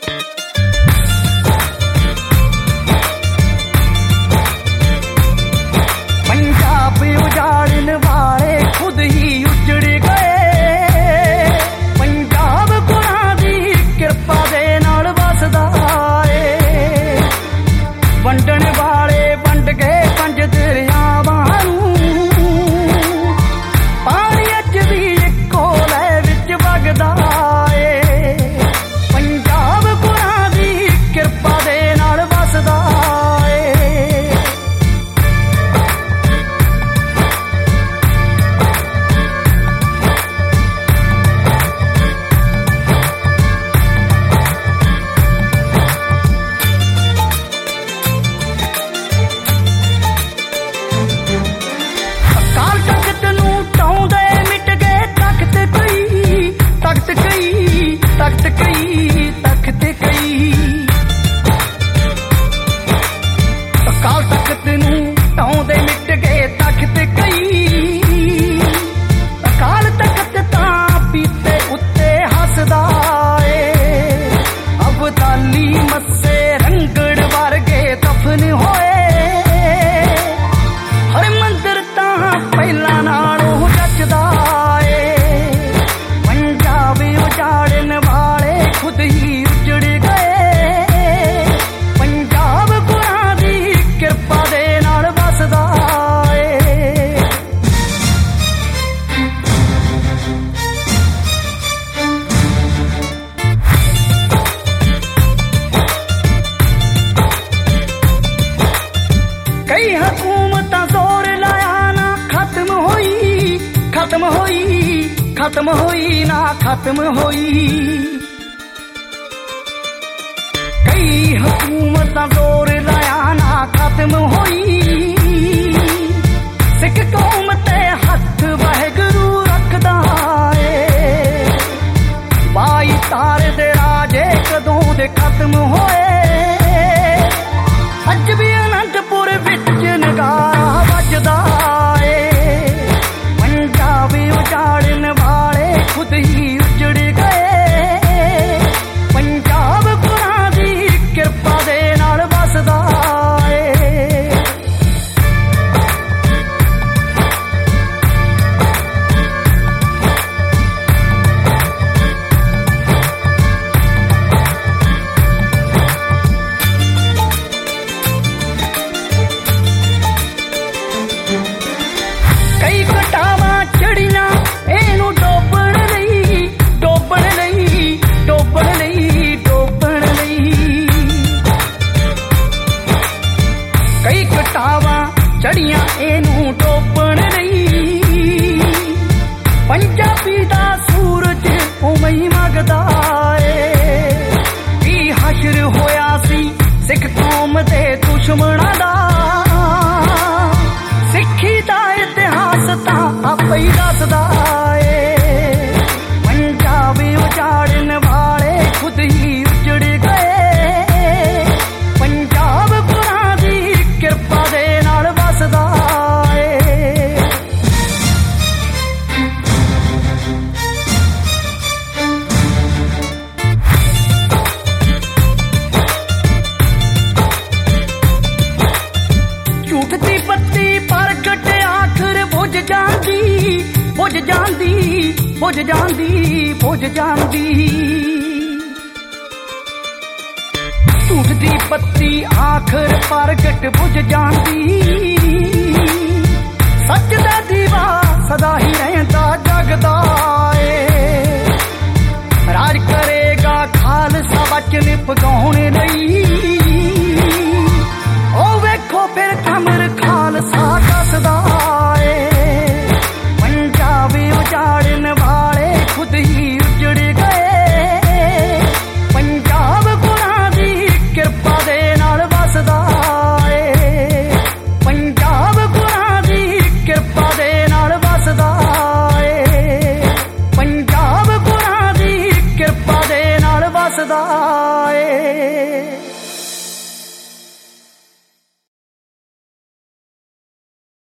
पंजाब उजाड़न वाले खुद ही उजड़ गए, पंजाब गुरां दी किरपा दे नाल वसदा ए। वंडण वाले वंड गए पंज दरियावां नूं, पानी अज भी इक्को लै विच वगदा ए। पंजाब गुरां दी किरपा दे नाल वसदा ए। अकाल तख्त नूं ढाउंदे मिट गए तख्त कई, अकाल तख्त तां पीते उत्ते हसदा ए। अबदाली मस्से रंगड़ वर्गे दफन होए, हर मंदिर तां पहला नालों जचदा ए। पंजाब उजाड़न वाले खुद ही उजड़ गए, पंजाब गुरां दी किरपा दे नाल वसदा ए। कई हुकूमतां जोर लाया ना खत्म होई, खत्म होई, खत्म होई ना खत्म होई। कई हुकूमतां जोर लाया ना खत्म होई, सिख कौम ते हथ वाहिगुरू रखदा ए। बाई तार दे राजे कदों दे खत्म होए, अज भी अनंदपुर विच नगारा वजदा ए। पंजाब उजाड़न वाले खुद ही उजड़ गए, पंजाब गुरां दी किरपा दे नाल वसदा ए। कई घटावां चढ़ियां ਇਹਨੂੰ ਡੋਬਣ ਲਈ, ਡੋਬਣ ਲਈ, ਡੋਬਣ ਲਈ, ਡੋਬਣ ਲਈ। ਕਈ ਘਟਾਵਾਂ ਚੜੀਆਂ ਇਹਨੂੰ ਡੋਬਣ ਲਈ, ਪੰਜਾਬੀ ਦਾ ਸੂਰਜ ਉਵੇਂ ਹੀ ਮਗਦਾ ਏ। ਕੀ ਹਸ਼ਰ ਹੋਇਆ ਸੀ ਸਿੱਖ ਕੌਮ ਦੇ ਦੁਸ਼ਮਣਾਂ ਦਾ, ਸਿੱਖੀ ਦਾ ਇਤਿਹਾਸ ਤਾਂ ਆਪੇ ਹੀ ਦੱਸਦਾ ਏ। पंजाब उजाड़न वाले खुद ही उजड़ गए, पंजाब गुरां दी किरपा दे नाल वसदा ए। झूठ दी पत्ती प्रगट आखिर बुझ जांदी, बुझ जांदी, बुझ जांदी, बुझ जांदी। झूठ दी पत्ती आखिर प्रगट बुझ जांदी, सच दा दीवा सदा ही रहंदा जगदा ए। राज करेगा खालसा वचन पगाउण